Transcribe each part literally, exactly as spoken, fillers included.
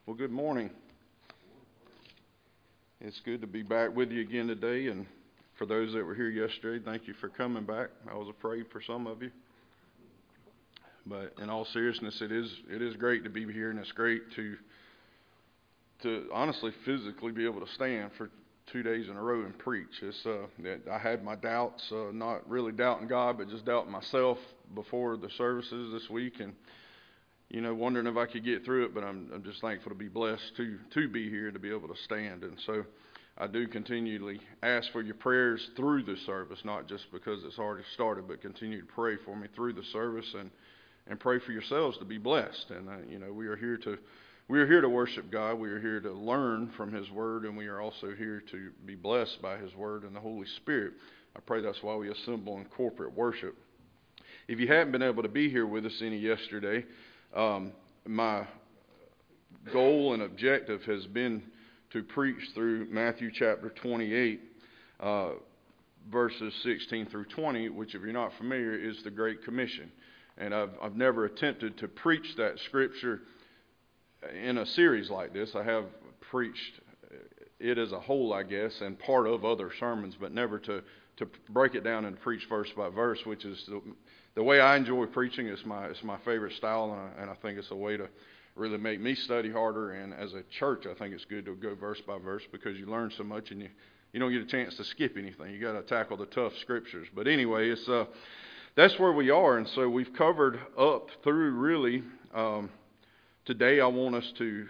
Well, good morning. It's good to be back with you again today, and for those that were here yesterday, thank you for coming back. I was afraid for some of you, but in all seriousness, it is it is great to be here, and it's great to to honestly physically be able to stand for two days in a row and preach. It's uh, I had my doubts, uh, not really doubting God, but just doubting myself before the services this week, and you know, wondering if I could get through it, but I'm, I'm just thankful to be blessed to to be here, to be able to stand. And so I do continually ask for your prayers through the service, not just because it's already started, but continue to pray for me through the service, and, and pray for yourselves to be blessed. And, uh, you know, we are here to we are here to worship God. We are here to learn from His Word, and we are also here to be blessed by His Word and the Holy Spirit. I pray that's why we assemble in corporate worship. If you haven't been able to be here with us any yesterday, Um, my goal and objective has been to preach through Matthew chapter twenty-eight, uh, verses sixteen through twenty, which, if you're not familiar, is the Great Commission. And I've, I've never attempted to preach that scripture in a series like this. I have preached it as a whole, I guess, and part of other sermons, but never to, to break it down and preach verse by verse, which is the, the way I enjoy preaching. It's my it's my favorite style, and I, and I think it's a way to really make me study harder. And as a church, I think it's good to go verse by verse because you learn so much, and you, you don't get a chance to skip anything. You got to tackle the tough scriptures. But anyway, it's uh that's where we are, and so we've covered up through really. Um, today, I want us to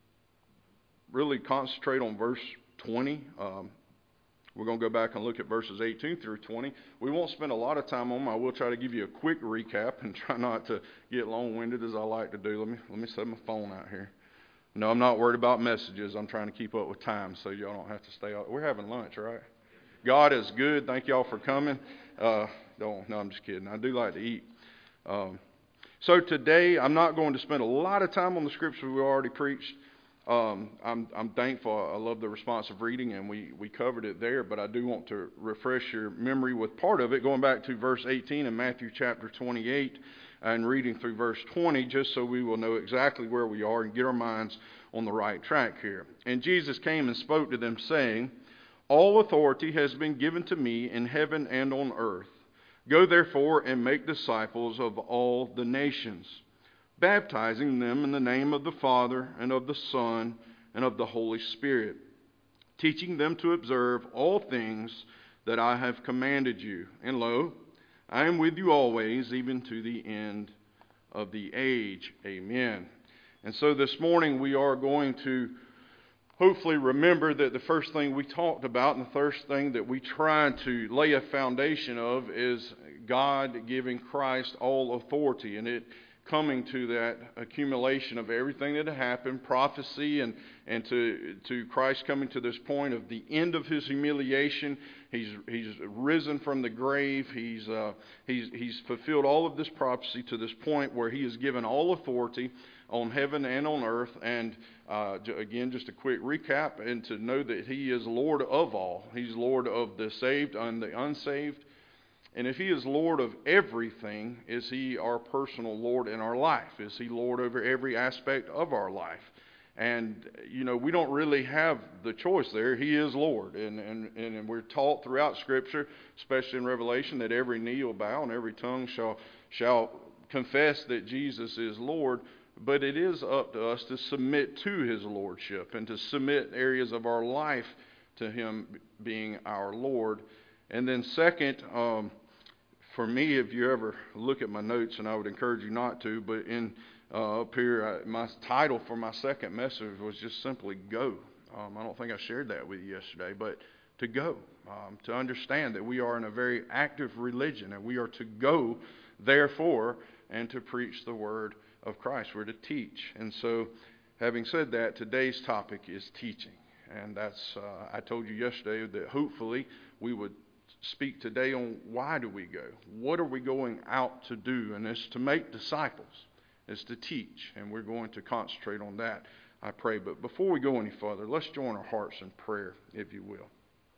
really concentrate on verse twenty. Um, We're going to go back and look at verses eighteen through twenty. We won't spend a lot of time on them. I will try to give you a quick recap and try not to get long-winded as I like to do. Let me let me set my phone out here. No, I'm not worried about messages. I'm trying to keep up with time so y'all don't have to stay out. We're having lunch, right? God is good. Thank y'all for coming. Uh, don't, no, I'm just kidding. I do like to eat. Um, so today, I'm not going to spend a lot of time on the scriptures we already preached. Um, I'm, I'm thankful. I love the responsive reading, and we, we covered it there, but I do want to refresh your memory with part of it, going back to verse eighteen in Matthew chapter twenty-eight and reading through verse twenty, just so we will know exactly where we are and get our minds on the right track here. And Jesus came and spoke to them, saying, "All authority has been given to me in heaven and on earth. Go therefore and make disciples of all the nations, baptizing them in the name of the Father and of the Son and of the Holy Spirit, teaching them to observe all things that I have commanded you. And lo, I am with you always, even to the end of the age." Amen. And so this morning we are going to hopefully remember that the first thing we talked about and the first thing that we tried to lay a foundation of is God giving Christ all authority, and it coming to that accumulation of everything that had happened, prophecy, and, and to to Christ coming to this point of the end of His humiliation. He's he's risen from the grave. He's uh, he's he's fulfilled all of this prophecy to this point where He has given all authority on heaven and on earth. And uh, again, just a quick recap, and to know that He is Lord of all. He's Lord of the saved and the unsaved. And if He is Lord of everything, is He our personal Lord in our life? Is He Lord over every aspect of our life? And, you know, we don't really have the choice there. He is Lord. And, and, and we're taught throughout Scripture, especially in Revelation, that every knee will bow and every tongue shall shall confess that Jesus is Lord. But it is up to us to submit to His Lordship and to submit areas of our life to Him being our Lord. And then second, um, for me, if you ever look at my notes, and I would encourage you not to, but in uh, up here, I, my title for my second message was just simply "Go." Um, I don't think I shared that with you yesterday, but to go, um, to understand that we are in a very active religion, and we are to go, therefore, and to preach the word of Christ. We're to teach. And so, having said that, today's topic is teaching, and that's uh, I told you yesterday that hopefully we would speak today on why do we go? What are we going out to do? And it's to make disciples. It's to teach. And we're going to concentrate on that, I pray. But before we go any further, let's join our hearts in prayer, if you will.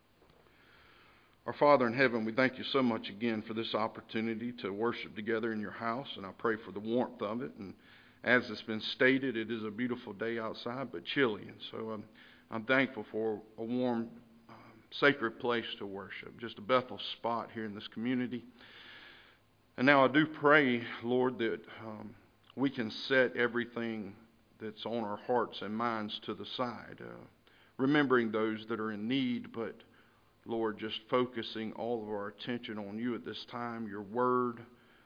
Our Father in heaven, we thank you so much again for this opportunity to worship together in your house. And I pray for the warmth of it. And as it's been stated, it is a beautiful day outside, but chilly. And so um, I'm thankful for a warm, um, sacred place to worship, just a Bethel spot here in this community. And now I do pray, Lord, that um, we can set everything that's on our hearts and minds to the side, uh, remembering those that are in need, but Lord, just focusing all of our attention on you at this time, your word.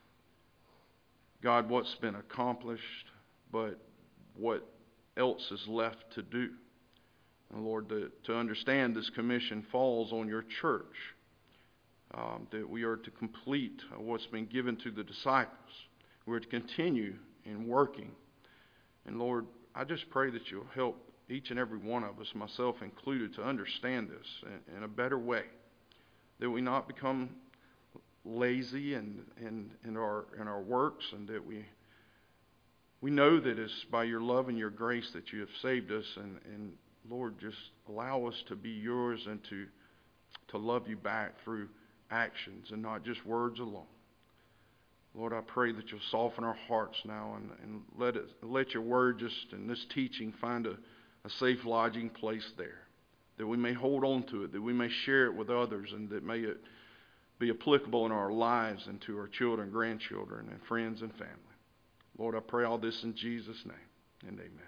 God, what's been accomplished, but what else is left to do. And Lord, to, to understand this commission falls on your church, um, that we are to complete what's been given to the disciples. We're to continue in working. And Lord, I just pray that you'll help each and every one of us, myself included, to understand this in, in a better way, that we not become lazy in, in, in, our, in our works, and that we we know that it's by your love and your grace that you have saved us, and, and Lord, just allow us to be yours and to, to love you back through actions and not just words alone. Lord, I pray that you'll soften our hearts now and, and let it let your word just in this teaching find a, a safe lodging place there, that we may hold on to it, that we may share it with others, and that may it be applicable in our lives and to our children, grandchildren, and friends and family. Lord, I pray all this in Jesus' name, and amen.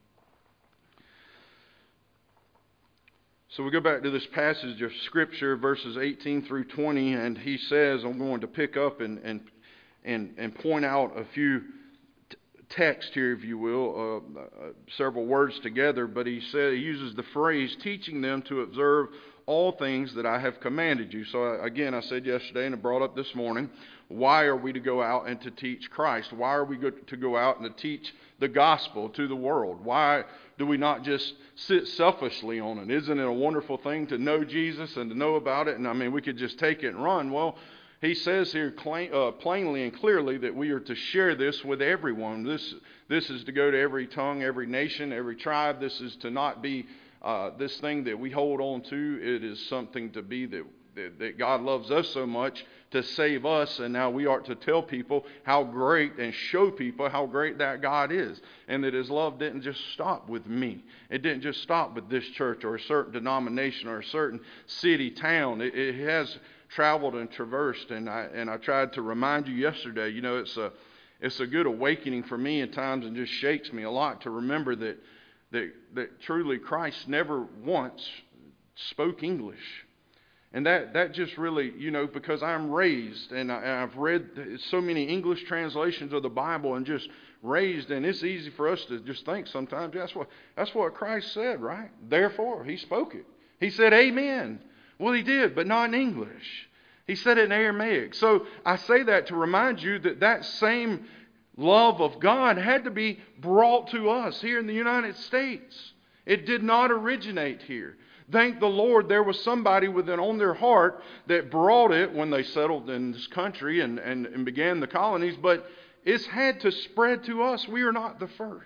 So we go back to this passage of Scripture, verses eighteen through twenty, and he says, I'm going to pick up and and and, and point out a few t- text here, if you will, uh, uh, several words together, but he said he uses the phrase, teaching them to observe all things that I have commanded you. So uh, again, I said yesterday and I brought up this morning, why are we to go out and to teach Christ? Why are we go- to go out and to teach the gospel to the world? Why do we not just sit selfishly on it? Isn't it a wonderful thing to know Jesus and to know about it? And I mean, we could just take it and run. Well, he says here plain, uh, plainly and clearly that we are to share this with everyone. This, this is to go to every tongue, every nation, every tribe. This is to not be uh, this thing that we hold on to. It is something to be that, that, that God loves us so much to save us, and now we are to tell people how great and show people how great that God is, and that his love didn't just stop with me. It didn't just stop with this church or a certain denomination or a certain city, town. It, it has traveled and traversed, and I and I tried to remind you yesterday, you know, it's a it's a good awakening for me at times, and just shakes me a lot to remember that that that truly Christ never once spoke English. And that, that just really, you know, because I'm raised and, I, and I've read so many English translations of the Bible and just raised, and it's easy for us to just think sometimes, that's what that's what Christ said, right? Therefore, he spoke it. He said, amen. Well, he did, but not in English. He said it in Aramaic. So I say that to remind you that that same love of God had to be brought to us here in the United States. It did not originate here. Thank the Lord there was somebody with it on their heart that brought it when they settled in this country and, and, and began the colonies, but it's had to spread to us. We are not the first.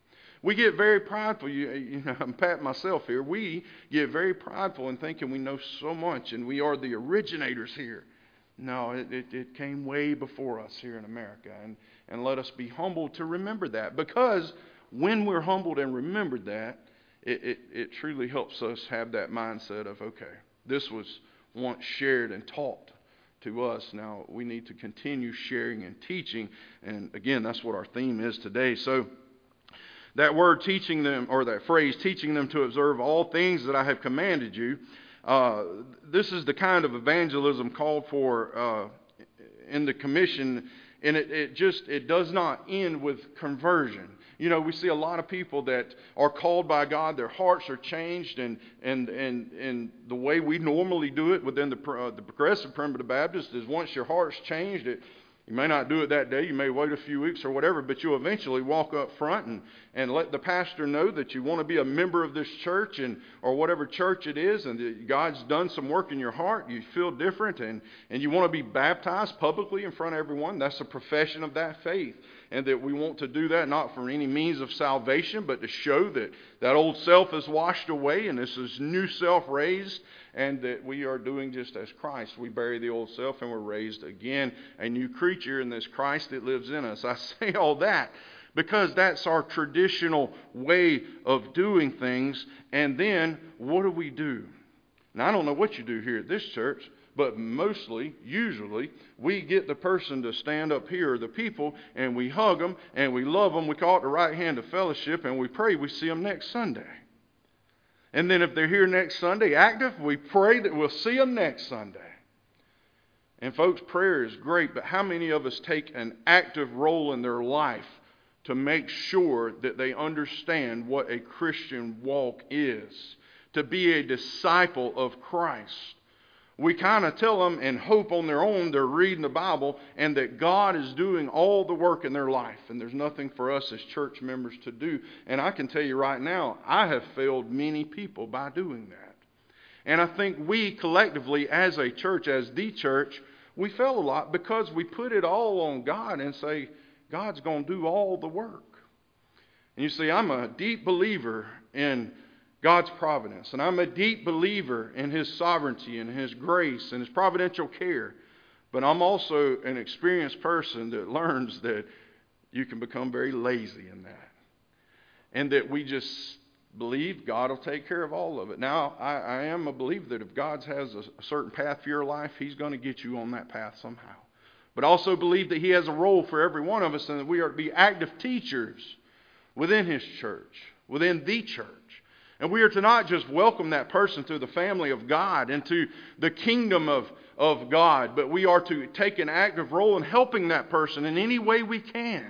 We get very prideful. You, you know, I'm patting myself here. We get very prideful in thinking we know so much and we are the originators here. No, it, it, it came way before us here in America. And, and let us be humbled to remember that. Because when we're humbled and remembered that, it, it, it truly helps us have that mindset of, okay, this was once shared and taught to us. Now we need to continue sharing and teaching. And again, that's what our theme is today. So that word teaching them, or that phrase, teaching them to observe all things that I have commanded you, uh, this is the kind of evangelism called for uh, in the commission, and it, it just, it does not end with conversion. You know, we see a lot of people that are called by God, their hearts are changed, and and and, and the way we normally do it within the, uh, the Progressive Primitive Baptist is once your heart's changed, it you may not do it that day, you may wait a few weeks or whatever, but you'll eventually walk up front and, and let the pastor know that you want to be a member of this church and or whatever church it is, and that God's done some work in your heart, you feel different, and, and you want to be baptized publicly in front of everyone. That's a profession of that faith. And that we want to do that not for any means of salvation, but to show that that old self is washed away and this is new self raised, and that we are doing just as Christ. We bury the old self and we're raised again, a new creature in this Christ that lives in us. I say all that because that's our traditional way of doing things. And then what do we do? Now, I don't know what you do here at this church, but mostly, usually, we get the person to stand up here, or the people, and we hug them, and we love them. We call it the right hand of fellowship, and we pray we see them next Sunday. And then if they're here next Sunday active, we pray that we'll see them next Sunday. And folks, prayer is great, but how many of us take an active role in their life to make sure that they understand what a Christian walk is, to be a disciple of Christ? We kind of tell them and hope on their own they're reading the Bible and that God is doing all the work in their life. And there's nothing for us as church members to do. And I can tell you right now, I have failed many people by doing that. And I think we collectively as a church, as the church, we fail a lot because we put it all on God and say, God's going to do all the work. And you see, I'm a deep believer in God's providence. And I'm a deep believer in His sovereignty and His grace and His providential care. But I'm also an experienced person that learns that you can become very lazy in that. And that we just believe God will take care of all of it. Now, I, I am a believer that if God has a, a certain path for your life, He's going to get you on that path somehow. But also believe that He has a role for every one of us and that we are to be active teachers within His church, within the church. And we are to not just welcome that person to the family of God and to the kingdom of, of God, but we are to take an active role in helping that person in any way we can.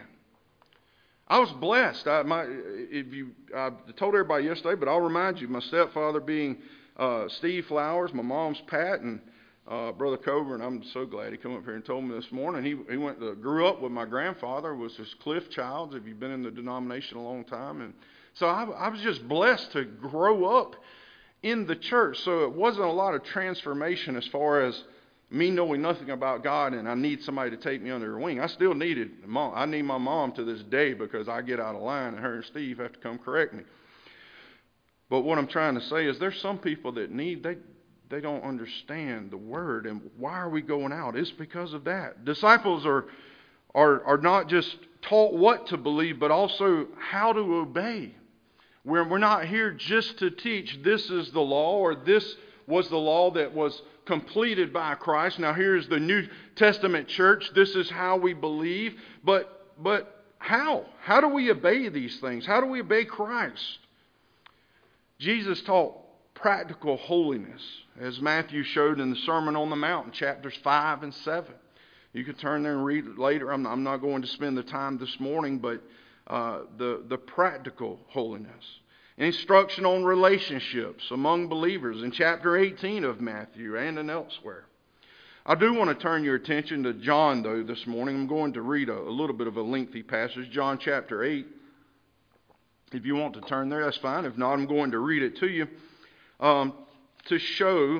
I was blessed. I, my, if you, I told everybody yesterday, but I'll remind you, my stepfather being uh, Steve Flowers, my mom's Pat, and uh, Brother Coburn. I'm so glad he came up here and told me this morning. He he went to, grew up with my grandfather, was his Cliff Childs, if you've been in the denomination a long time, and so I, I was just blessed to grow up in the church. So it wasn't a lot of transformation as far as me knowing nothing about God and I need somebody to take me under their wing. I still needed mom. I need my mom to this day because I get out of line and her and Steve have to come correct me. But what I'm trying to say is there's some people that need, they, they don't understand the word. And why are we going out? It's because of that. Disciples are, are, are not just taught what to believe, but also how to obey. We're, we're not here just to teach this is the law or this was the law that was completed by Christ. Now here's the New Testament church. This is how we believe. But, but how? How do we obey these things? How do we obey Christ? Jesus taught practical holiness, as Matthew showed in the Sermon on the Mount in chapters five and seven. You can turn there and read it later. I'm, I'm not going to spend the time this morning, but uh, the, the practical holiness. Instruction on relationships among believers in chapter eighteen of Matthew and in elsewhere. I do want to turn your attention to John, though, this morning. I'm going to read a, a little bit of a lengthy passage, John chapter eight. If you want to turn there, that's fine. If not, I'm going to read it to you um, to show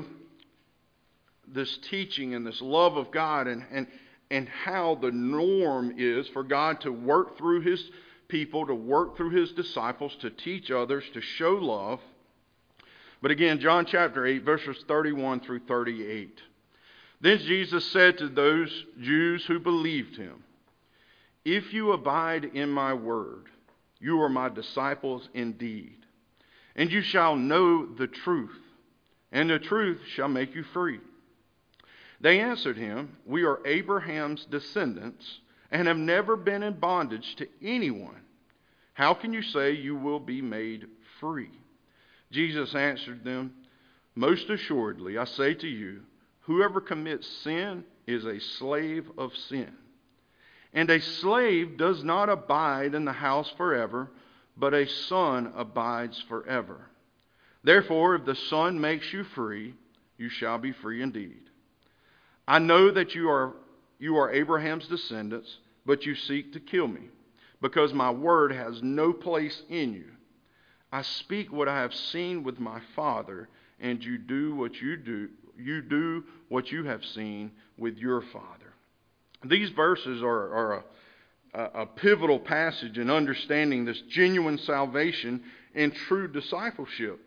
this teaching and this love of God and, and, and how the norm is for God to work through His people, to work through His disciples, to teach others, to show love. But again, John chapter eight, verses thirty-one through thirty-eight. Then Jesus said to those Jews who believed Him, "If you abide in my word, you are my disciples indeed, and you shall know the truth, and the truth shall make you free." They answered Him, "We are Abraham's descendants and have never been in bondage to anyone. How can you say you will be made free?" Jesus answered them, "Most assuredly, I say to you, whoever commits sin is a slave of sin. And a slave does not abide in the house forever, but a son abides forever. Therefore, if the Son makes you free, you shall be free indeed. I know that you are you are Abraham's descendants, but you seek to kill me, because my word has no place in you. I speak what I have seen with my Father, and you do what you do. You do what you have seen with your father." These verses are, are a, a pivotal passage in understanding this genuine salvation and true discipleship.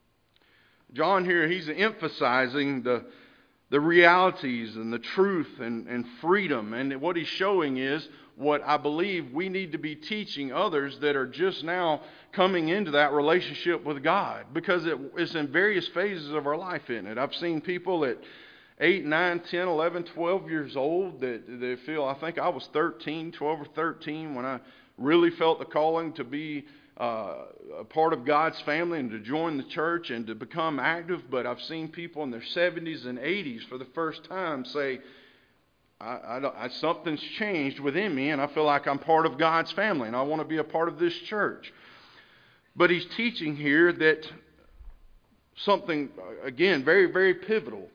John here, he's emphasizing the the realities and the truth and, and freedom. And what he's showing is what I believe we need to be teaching others that are just now coming into that relationship with God, because it, it's in various phases of our life, isn't it? I've seen people at eight, nine, ten, eleven, twelve years old that they feel, I think I was thirteen, twelve or thirteen when I really felt the calling to be uh, a part of God's family and to join the church and to become active. But I've seen people in their seventies and eighties for the first time say, I, I, don't, I, something's changed within me and I feel like I'm part of God's family and I want to be a part of this church. But he's teaching here that something, again, very, very pivotal.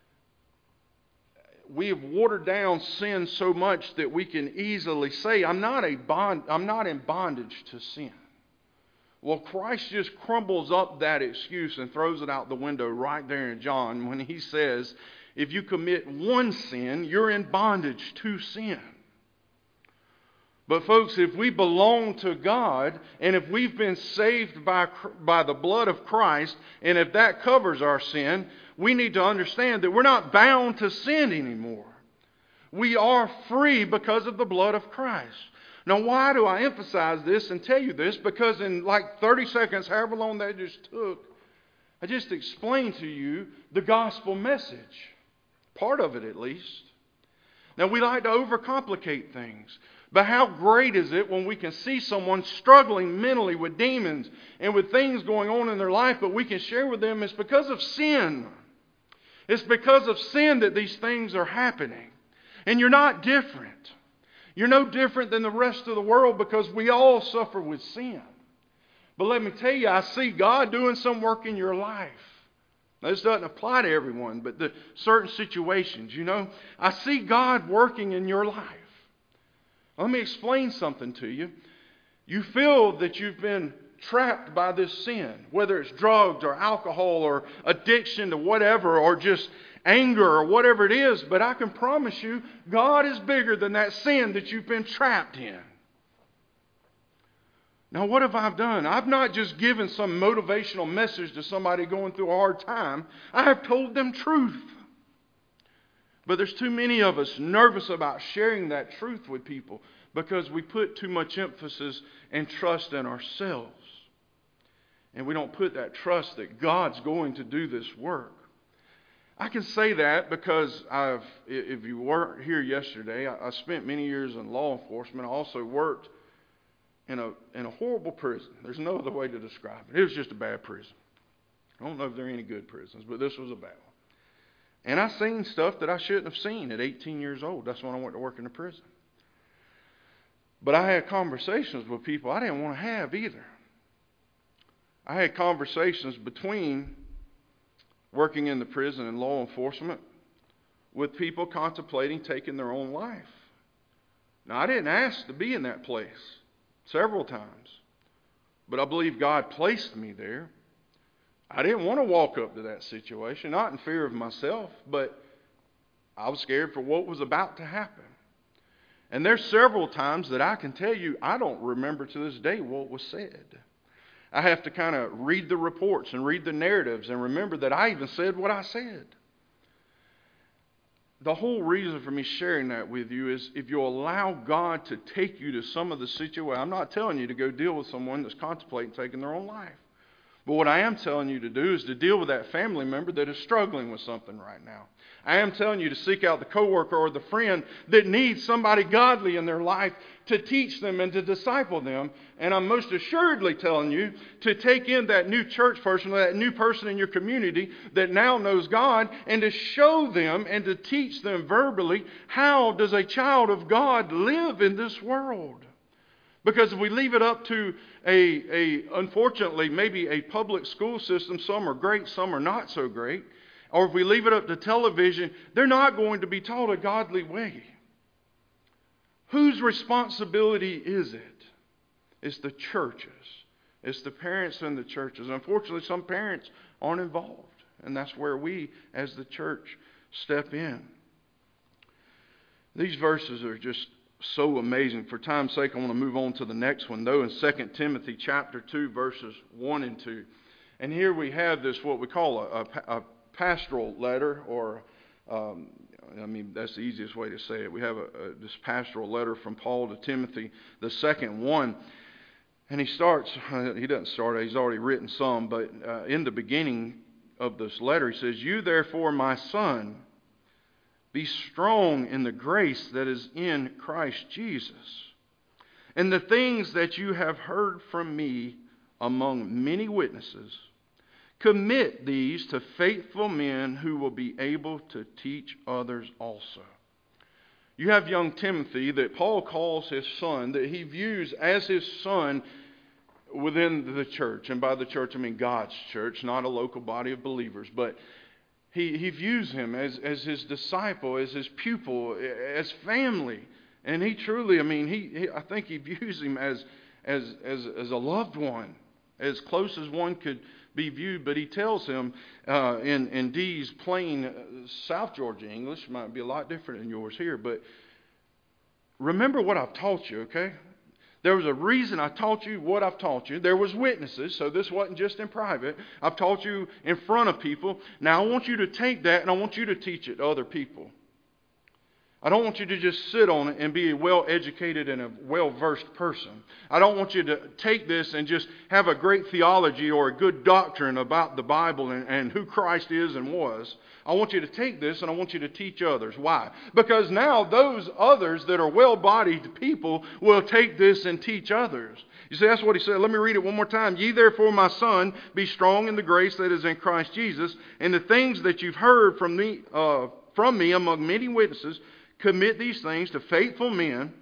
We have watered down sin so much that we can easily say, I'm not a bond, I'm not in bondage to sin. Well, Christ just crumbles up that excuse and throws it out the window right there in John when he says, if you commit one sin, you're in bondage to sin. But folks, if we belong to God, and if we've been saved by, by the blood of Christ, and if that covers our sin, we need to understand that we're not bound to sin anymore. We are free because of the blood of Christ. Now, why do I emphasize this and tell you this? Because in like thirty seconds, however long that just took, I just explained to you the gospel message. Part of it, at least. Now, we like to overcomplicate things. But how great is it when we can see someone struggling mentally with demons and with things going on in their life, but we can share with them it's because of sin. It's because of sin that these things are happening. And you're not different. You're no different than the rest of the world because we all suffer with sin. But let me tell you, I see God doing some work in your life. Now, this doesn't apply to everyone, but the certain situations, you know. I see God working in your life. Let me explain something to you. You feel that you've been trapped by this sin, whether it's drugs or alcohol or addiction to whatever, or just anger or whatever it is. But I can promise you, God is bigger than that sin that you've been trapped in. Now, what have I done? I've not just given some motivational message to somebody going through a hard time. I have told them truth. But there's too many of us nervous about sharing that truth with people because we put too much emphasis and trust in ourselves. And we don't put that trust that God's going to do this work. I can say that because I've, if you weren't here yesterday, I spent many years in law enforcement. I also worked in a in a horrible prison. There's no other way to describe it. It was just a bad prison. I don't know if there are any good prisons, but this was a bad one. And I seen stuff that I shouldn't have seen at eighteen years old. That's when I went to work in the prison. But I had conversations with people I didn't want to have either. I had conversations between working in the prison and law enforcement with people contemplating taking their own life. Now, I didn't ask to be in that place several times, but I believe God placed me there. I didn't want to walk up to that situation, not in fear of myself, but I was scared for what was about to happen. And there's several times that I can tell you I don't remember to this day what was said. I have to kind of read the reports and read the narratives and remember that I even said what I said. The whole reason for me sharing that with you is if you allow God to take you to some of the situations. I'm not telling you to go deal with someone that's contemplating taking their own life. But what I am telling you to do is to deal with that family member that is struggling with something right now. I am telling you to seek out the coworker or the friend that needs somebody godly in their life to teach them and to disciple them. And I'm most assuredly telling you to take in that new church person, that new person in your community that now knows God, and to show them and to teach them verbally how does a child of God live in this world. Because if we leave it up to a, a, unfortunately, maybe a public school system, some are great, some are not so great, or if we leave it up to television, they're not going to be taught a godly way. Whose responsibility is it? It's the churches. It's the parents in the churches. Unfortunately, some parents aren't involved, and that's where we, as the church, step in. These verses are just so amazing. For time's sake, I want to move on to the next one, though, in Second Timothy chapter two, verses one and two. And here we have this, what we call a, a, a pastoral letter, or um, I mean, that's the easiest way to say it. We have a, a, this pastoral letter from Paul to Timothy, the second one. And he starts, he doesn't start, he's already written some, but uh, in the beginning of this letter, he says, "You therefore, my son, be strong in the grace that is in Christ Jesus. And the things that you have heard from me among many witnesses, commit these to faithful men who will be able to teach others also." You have young Timothy that Paul calls his son, that he views as his son within the church. And by the church, I mean God's church, not a local body of believers. But he, he views him as, as his disciple, as his pupil, as family. And he truly, I mean, he, he I think he views him as, as, as, as a loved one, as close as one could be viewed. But he tells him uh, in, in Dee's plain uh, South Georgia English, might be a lot different than yours here, but remember what I've taught you, okay? There was a reason I taught you what I've taught you. There was witnesses, so this wasn't just in private. I've taught you in front of people. Now I want you to take that and I want you to teach it to other people. I don't want you to just sit on it and be a well-educated and a well-versed person. I don't want you to take this and just have a great theology or a good doctrine about the Bible and, and who Christ is and was. I want you to take this and I want you to teach others. Why? Because now those others that are well-bodied people will take this and teach others. You see, that's what he said. Let me read it one more time. "Ye therefore, my son, be strong in the grace that is in Christ Jesus, and the things that you've heard from me, uh, from me among many witnesses, commit these things to faithful men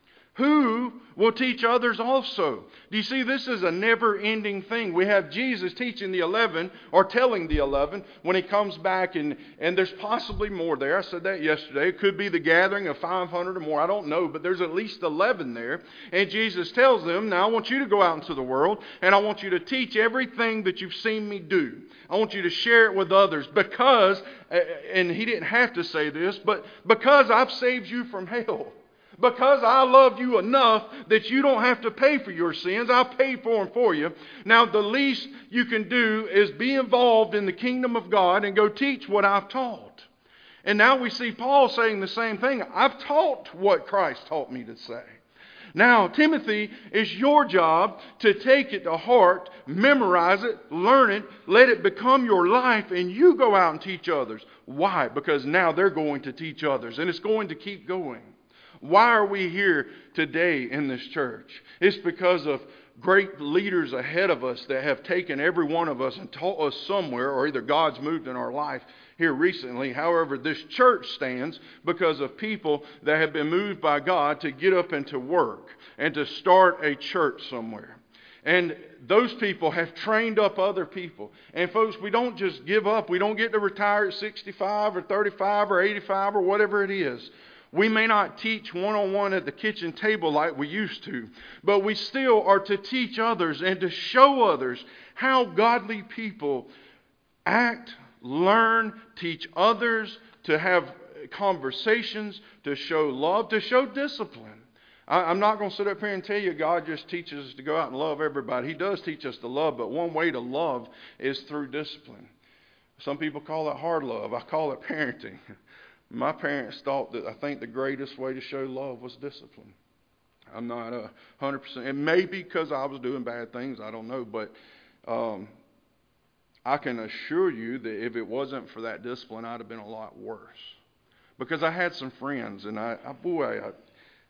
who will teach others also." Do you see, this is a never-ending thing. We have Jesus teaching the eleven, or telling the eleven, when he comes back, and, and there's possibly more there. I said that yesterday. It could be the gathering of five hundred or more. I don't know, but there's at least eleven there. And Jesus tells them, now I want you to go out into the world, and I want you to teach everything that you've seen me do. I want you to share it with others because, and he didn't have to say this, but because I've saved you from hell. Because I love you enough that you don't have to pay for your sins. I'll pay for them for you. Now, the least you can do is be involved in the kingdom of God and go teach what I've taught. And now we see Paul saying the same thing. I've taught what Christ taught me to say. Now, Timothy, it's your job to take it to heart, memorize it, learn it, let it become your life, and you go out and teach others. Why? Because now they're going to teach others, and it's going to keep going. Why are we here today in this church? It's because of great leaders ahead of us that have taken every one of us and taught us somewhere, or either God's moved in our life here recently. However, this church stands because of people that have been moved by God to get up and to work and to start a church somewhere. And those people have trained up other people. And folks, we don't just give up. We don't get to retire at sixty-five or thirty-five or eighty-five or whatever it is. We may not teach one-on-one at the kitchen table like we used to, but we still are to teach others and to show others how godly people act, learn, teach others, to have conversations, to show love, to show discipline. I, I'm not going to sit up here and tell you God just teaches us to go out and love everybody. He does teach us to love, but one way to love is through discipline. Some people call it hard love. I call it parenting. My parents thought that I think the greatest way to show love was discipline. I'm not a hundred percent. It may be because I was doing bad things. I don't know. But um, I can assure you that if it wasn't for that discipline, I'd have been a lot worse. Because I had some friends, and I, I boy, I,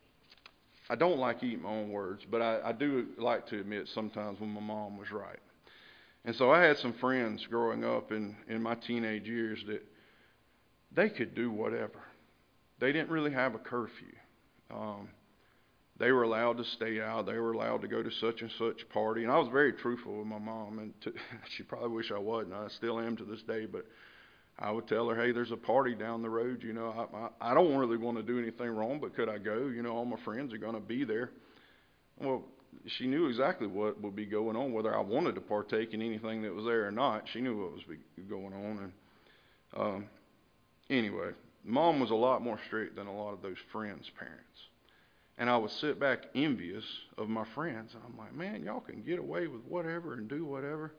I don't like eating my own words, but I, I do like to admit sometimes when my mom was right. And so I had some friends growing up in, in my teenage years that they could do whatever. They didn't really have a curfew. Um, they were allowed to stay out. They were allowed to go to such and such party. And I was very truthful with my mom. And to, she probably wish I wasn't. I still am to this day. But I would tell her, hey, there's a party down the road. You know, I, I, I don't really want to do anything wrong, but could I go? You know, all my friends are going to be there. Well, she knew exactly what would be going on, whether I wanted to partake in anything that was there or not. She knew what was going on. And um, Anyway, Mom was a lot more strict than a lot of those friends' parents. And I would sit back envious of my friends. And I'm like, man, y'all can get away with whatever and do whatever.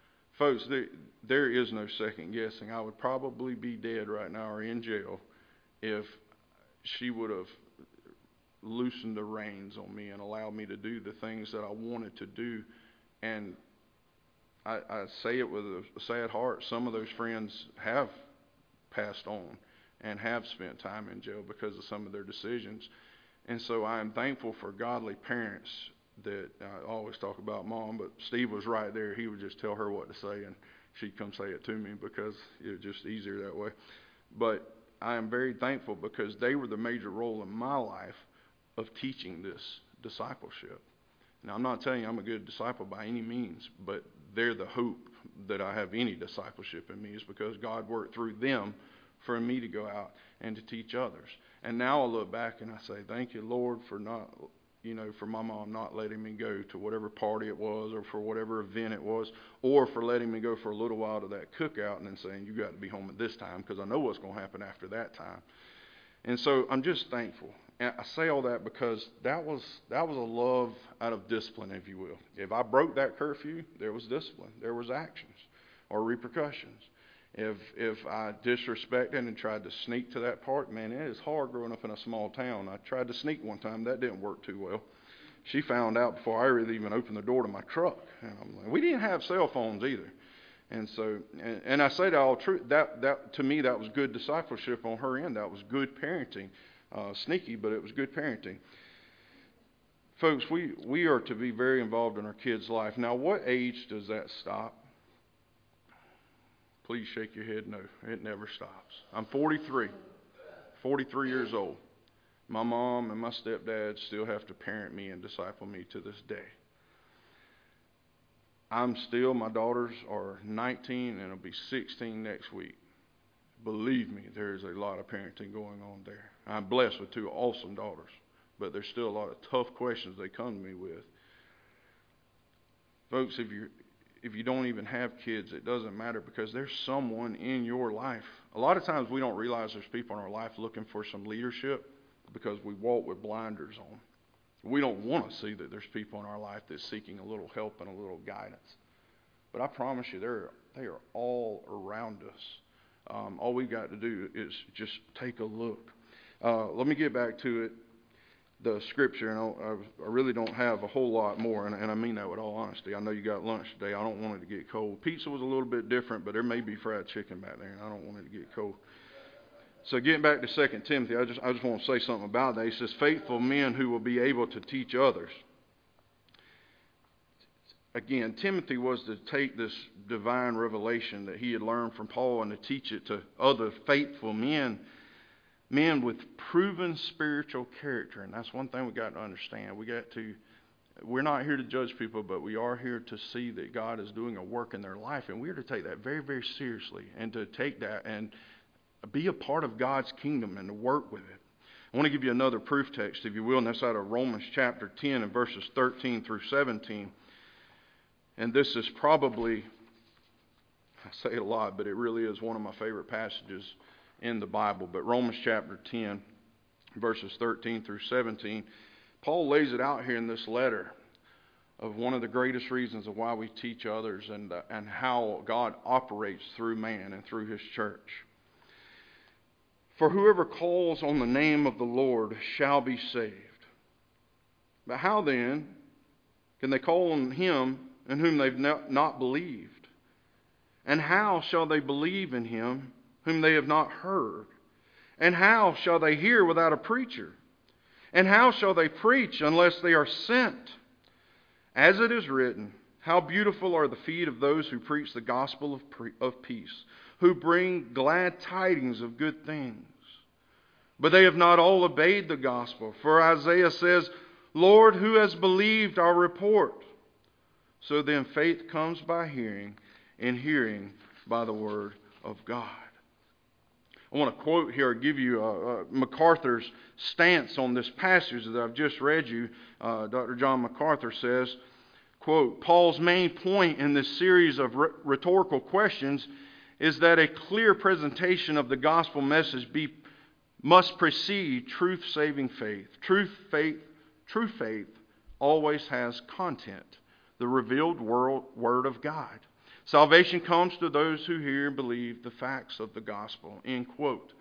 Folks, there, there is no second guessing. I would probably be dead right now or in jail if she would have loosened the reins on me and allowed me to do the things that I wanted to do. And I, I say it with a sad heart, some of those friends have passed on and have spent time in jail because of some of their decisions. And so I am thankful for godly parents that I always talk about mom, but Steve was right there. He would just tell her what to say, and she'd come say it to me because it was just easier that way. But I am very thankful because they were the major role in my life of teaching this discipleship. Now, I'm not telling you I'm a good disciple by any means, but they're the hope that I have any discipleship in me, is because God worked through them for me to go out and to teach others. And now I look back and I say, thank you, Lord, for not, you know, for my mom not letting me go to whatever party it was or for whatever event it was, or for letting me go for a little while to that cookout and then saying, you got to be home at this time because I know what's going to happen after that time. And so I'm just thankful. And I say all that because that was that was a love out of discipline, if you will. If I broke that curfew, there was discipline. There was actions or repercussions. If if I disrespected and tried to sneak to that park, man, it is hard growing up in a small town. I tried to sneak one time. That didn't work too well. She found out before I really even opened the door to my truck. And I'm like, we didn't have cell phones either. And so, and, and I say that all true. That, that, to me, that was good discipleship on her end. That was good parenting. Uh, sneaky, but it was good parenting. Folks, we, we are to be very involved in our kids' life. Now, what age does that stop? Please shake your head no. It never stops. I'm forty-three. forty-three years old. My mom and my stepdad still have to parent me and disciple me to this day. I'm still, my daughters are nineteen and it'll be sixteen next week. Believe me, there's a lot of parenting going on there. I'm blessed with two awesome daughters, but there's still a lot of tough questions they come to me with. Folks, if you if you don't even have kids, it doesn't matter, because there's someone in your life. A lot of times we don't realize there's people in our life looking for some leadership because we walk with blinders on. We don't want to see that there's people in our life that's seeking a little help and a little guidance. But I promise you, they're, they are all around us. Um, all we've got to do is just take a look. Uh, let me get back to it, the scripture. And I, I really don't have a whole lot more, and, and I mean that with all honesty. I know you got lunch today. I don't want it to get cold. Pizza was a little bit different, but there may be fried chicken back there, and I don't want it to get cold. So getting back to Second Timothy, I just I just want to say something about that. He says, faithful men who will be able to teach others. Again, Timothy was to take this divine revelation that he had learned from Paul and to teach it to other faithful men, men with proven spiritual character. And that's one thing we got to understand. We got to, we're not here to judge people, but we are here to see that God is doing a work in their life. And we're to take that very, very seriously, and to take that and be a part of God's kingdom and to work with it. I want to give you another proof text, if you will, and that's out of Romans chapter ten and verses thirteen through seventeen. And this is probably, I say it a lot, but it really is one of my favorite passages in the Bible. But Romans chapter ten, verses thirteen through seventeen, Paul lays it out here in this letter of one of the greatest reasons of why we teach others, and, uh, and how God operates through man and through his church. For whoever calls on the name of the Lord shall be saved. But how then can they call on him in whom they've not believed? And how shall they believe in him whom they have not heard? And how shall they hear without a preacher? And how shall they preach unless they are sent? As it is written, how beautiful are the feet of those who preach the gospel of, pre- of peace, who bring glad tidings of good things. But they have not all obeyed the gospel. For Isaiah says, Lord, who has believed our report? So then faith comes by hearing, and hearing by the word of God. I want to quote here, give you uh, uh, MacArthur's stance on this passage that I've just read you. Uh, Doctor John MacArthur says, quote, Paul's main point in this series of r- rhetorical questions is that a clear presentation of the gospel message be, must precede truth-saving faith. Truth, faith. True faith always has content, the revealed world, word of God. Salvation comes to those who hear and believe the facts of the gospel. End quote.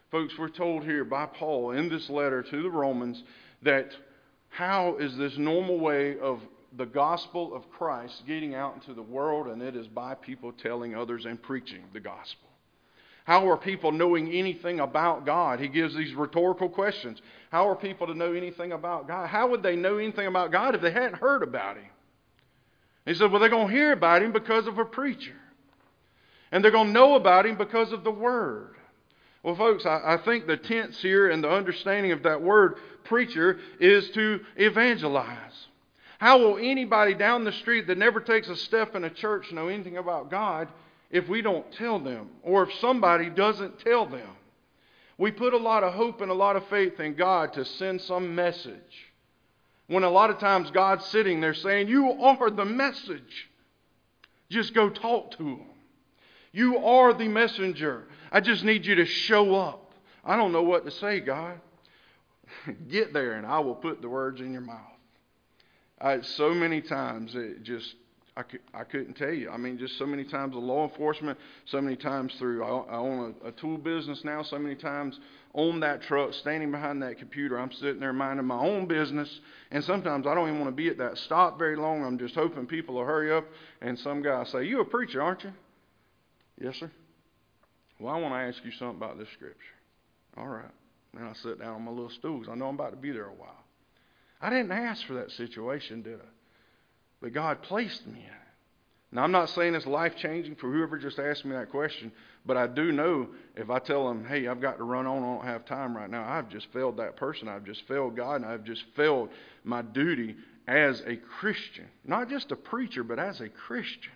Folks, we're told here by Paul in this letter to the Romans that how is this normal way of the gospel of Christ getting out into the world, and it is by people telling others and preaching the gospel. How are people knowing anything about God? He gives these rhetorical questions. How are people to know anything about God? How would they know anything about God if they hadn't heard about Him? He said, well, they're going to hear about Him because of a preacher. And they're going to know about Him because of the Word. Well, folks, I, I think the tense here and the understanding of that word preacher is to evangelize. How will anybody down the street that never takes a step in a church know anything about God if we don't tell them, or if somebody doesn't tell them? We put a lot of hope and a lot of faith in God to send some message, when a lot of times God's sitting there saying, you are the message. Just go talk to them. You are the messenger. I just need you to show up. I don't know what to say, God. Get there and I will put the words in your mouth. I, so many times it just, I, could, I couldn't tell you. I mean, just so many times with law enforcement, so many times through, I, I own a, a tool business now, so many times on that truck, standing behind that computer, I'm sitting there minding my own business, and sometimes I don't even want to be at that stop very long. I'm just hoping people will hurry up, and some guy will say, you a preacher, aren't you? Yes, sir. Well, I want to ask you something about this scripture. All right. Then I sit down on my little stool because I know I'm about to be there a while. I didn't ask for that situation, did I? But God placed me in it. Now, I'm not saying it's life-changing for whoever just asked me that question, but I do know if I tell them, hey, I've got to run on, I don't have time right now, I've just failed that person. I've just failed God, and I've just failed my duty as a Christian. Not just a preacher, but as a Christian.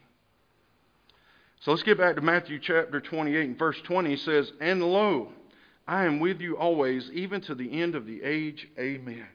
So let's get back to Matthew chapter twenty-eight and verse twenty. He says, and lo, I am with you always, even to the end of the age. Amen.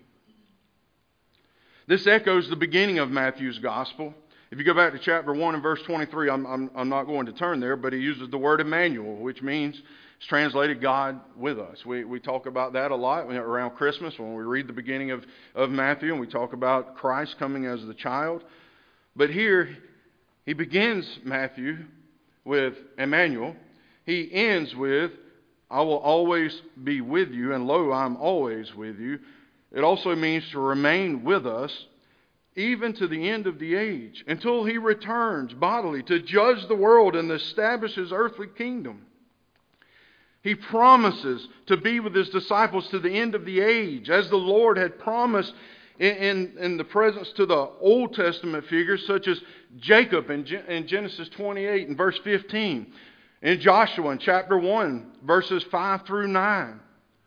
This echoes the beginning of Matthew's gospel. If you go back to chapter one and verse twenty-three, I'm, I'm, I'm not going to turn there, but he uses the word Emmanuel, which means it's translated God with us. We, we talk about that a lot around Christmas when we read the beginning of, of Matthew, and we talk about Christ coming as the child. But here, he begins Matthew with Emmanuel. He ends with, I will always be with you, and lo, I'm always with you. It also means to remain with us even to the end of the age, until He returns bodily to judge the world and establish His earthly kingdom. He promises to be with His disciples to the end of the age, as the Lord had promised in, in, in the presence to the Old Testament figures such as Jacob in, in Genesis twenty-eight and verse fifteen, in Joshua in chapter one, verses five through nine,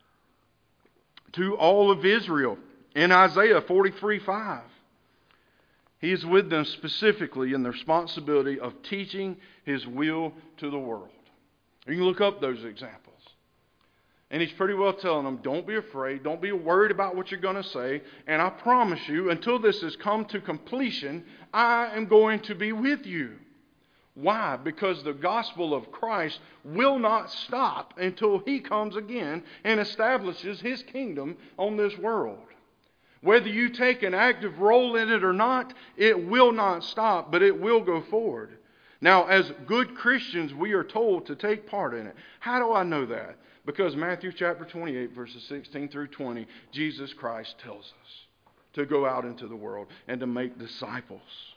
to all of Israel in Isaiah forty-three five. He is with them specifically in the responsibility of teaching His will to the world. You can look up those examples. And He's pretty well telling them, don't be afraid, don't be worried about what you're going to say, and I promise you, until this has come to completion, I am going to be with you. Why? Because the gospel of Christ will not stop until He comes again and establishes His kingdom on this world. Whether you take an active role in it or not, it will not stop, but it will go forward. Now, as good Christians, we are told to take part in it. How do I know that? Because Matthew chapter twenty-eight, verses sixteen through twenty, Jesus Christ tells us to go out into the world and to make disciples.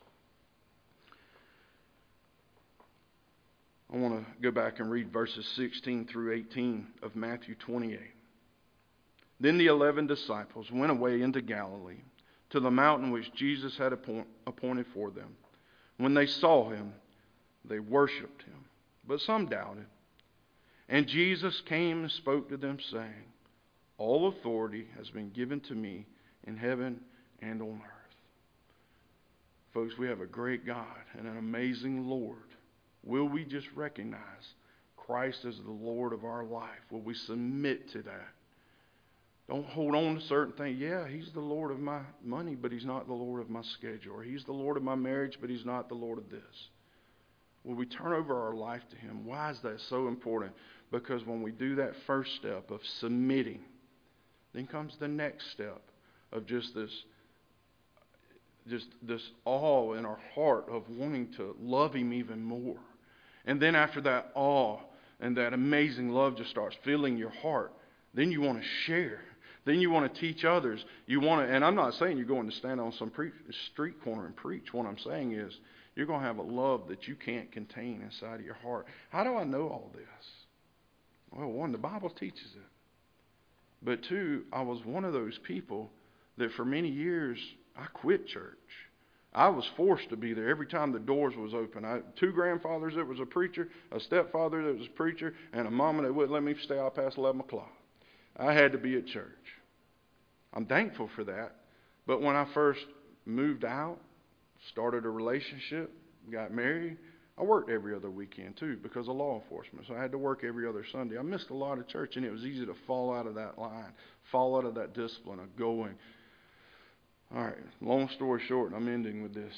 I want to go back and read verses sixteen through eighteen of Matthew twenty-eight. Then the eleven disciples went away into Galilee, to the mountain which Jesus had appointed for them. When they saw Him, they worshipped Him, but some doubted. And Jesus came and spoke to them, saying, all authority has been given to me in heaven and on earth. Folks, we have a great God and an amazing Lord. Will we just recognize Christ as the Lord of our life? Will we submit to that? Don't hold on to certain things. Yeah, He's the Lord of my money, but He's not the Lord of my schedule. Or He's the Lord of my marriage, but He's not the Lord of this. Will we turn over our life to Him? Why is that so important? Because when we do that first step of submitting, then comes the next step of just this, just this awe in our heart of wanting to love Him even more. And then after that awe, and that amazing love just starts filling your heart, then you want to share. Then you want to teach others. You want to, and I'm not saying you're going to stand on some pre- street corner and preach. What I'm saying is you're going to have a love that you can't contain inside of your heart. How do I know all this? Well, one, the Bible teaches it. But two, I was one of those people that for many years I quit church. I was forced to be there every time the doors was open. I had two grandfathers that was a preacher, a stepfather that was a preacher, and a mama that wouldn't let me stay out past eleven o'clock. I had to be at church. I'm thankful for that. But when I first moved out, started a relationship, got married, I worked every other weekend too because of law enforcement. So I had to work every other Sunday. I missed a lot of church, and it was easy to fall out of that line, fall out of that discipline of going. All right, long story short, and I'm ending with this.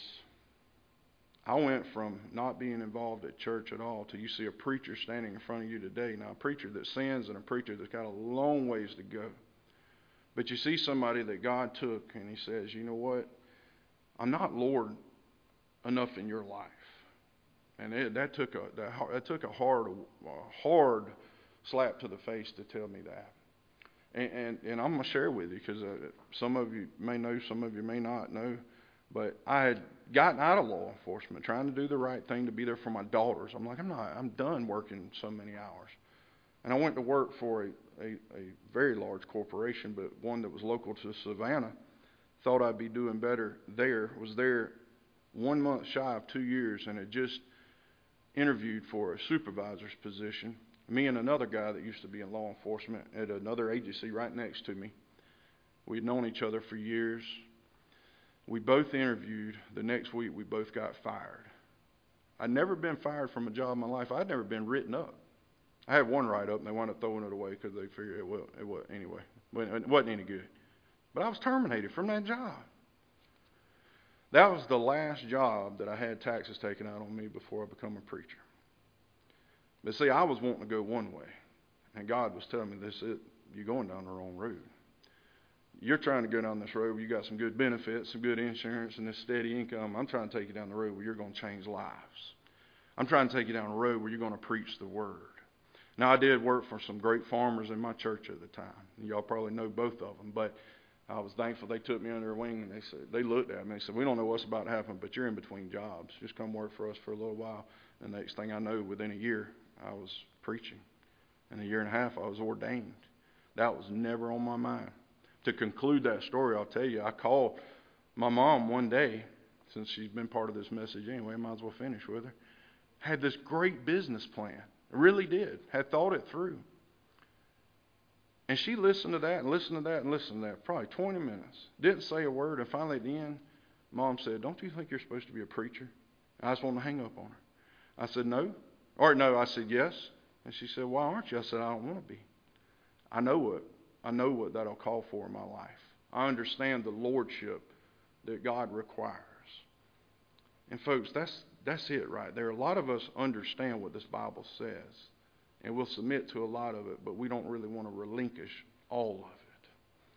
I went from not being involved at church at all to you see a preacher standing in front of you today. Now, a preacher that sins and a preacher that's got a long ways to go. But you see somebody that God took and he says, you know what? I'm not Lord enough in your life. And it, that took a that, that took a hard a hard slap to the face to tell me that. And, and, and I'm going to share with you because uh, some of you may know, some of you may not know. But I had gotten out of law enforcement, trying to do the right thing to be there for my daughters. I'm like, I'm not, I'm done working so many hours. And I went to work for a, a, a very large corporation, but one that was local to Savannah. Thought I'd be doing better there. Was there one month shy of two years and had just interviewed for a supervisor's position. Me and another guy that used to be in law enforcement at another agency right next to me. We'd known each other for years. We both interviewed. The next week, we both got fired. I'd never been fired from a job in my life. I'd never been written up. I had one write-up, and they wound up throwing it away because they figured it was, it was anyway. It wasn't any good. But I was terminated from that job. That was the last job that I had taxes taken out on me before I became a preacher. But see, I was wanting to go one way, and God was telling me, "This is you're going down the wrong road. You're trying to go down this road where you got some good benefits, some good insurance, and this steady income. I'm trying to take you down the road where you're going to change lives. I'm trying to take you down the road where you're going to preach the word." Now, I did work for some great farmers in my church at the time. Y'all probably know both of them, but I was thankful they took me under their wing, and they said they looked at me and they said, "We don't know what's about to happen, but you're in between jobs. Just come work for us for a little while." And the next thing I know, within a year, I was preaching. In a year and a half, I was ordained. That was never on my mind. To conclude that story, I'll tell you, I called my mom one day, since she's been part of this message anyway, I might as well finish with her. Had this great business plan. Really did. Had thought it through. And she listened to that and listened to that and listened to that. Probably twenty minutes. Didn't say a word. And finally at the end, Mom said, "Don't you think you're supposed to be a preacher?" And I just wanted to hang up on her. I said, "No." Or no, I said, "Yes." And she said, "Why aren't you?" I said, "I don't want to be. I know what I know what that'll call for in my life. I understand the lordship that God requires." And folks, that's that's it right there. A lot of us understand what this Bible says, and we'll submit to a lot of it, but we don't really want to relinquish all of it.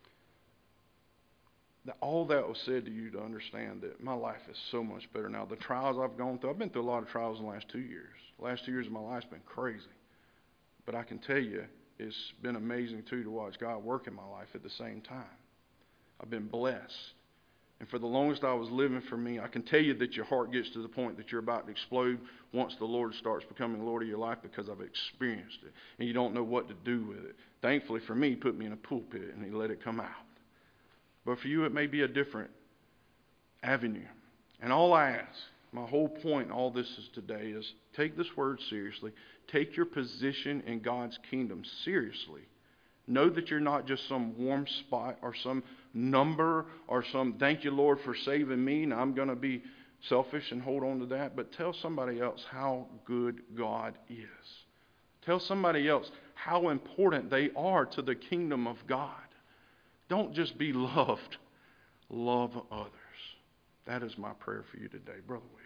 That all that was said to you to understand that my life is so much better now. The trials I've gone through, I've been through a lot of trials in the last two years. The last two years of my life's been crazy. But I can tell you, it's been amazing, too, to watch God work in my life at the same time. I've been blessed. And for the longest I was living for me, I can tell you that your heart gets to the point that you're about to explode once the Lord starts becoming Lord of your life, because I've experienced it. And you don't know what to do with it. Thankfully for me, He put me in a pulpit and He let it come out. But for you, it may be a different avenue. And all I ask, my whole point in all this is today is take this word seriously. Take your position in God's kingdom seriously. Know that you're not just some warm spot or some number or some "thank you, Lord, for saving me, and I'm going to be selfish and hold on to that." But tell somebody else how good God is. Tell somebody else how important they are to the kingdom of God. Don't just be loved. Love others. That is my prayer for you today, Brother Will.